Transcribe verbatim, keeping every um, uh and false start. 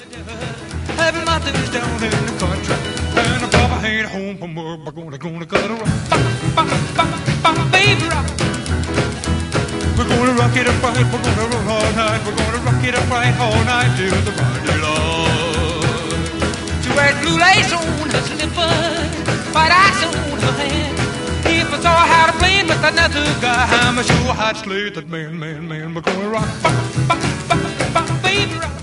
Having my things down in the country, and the papa ain't home from work. We're gonna, gonna cut a rock, baby rock. We're gonna rock it up right, we're gonna roll all night. We're gonna rock it up right all night till the Friday Lord. She wears blue lace on her slippers, white ice on her hand. If I saw how to play with another guy, I'm sure I'd slay that man, man, man. We're gonna rock, baby rock.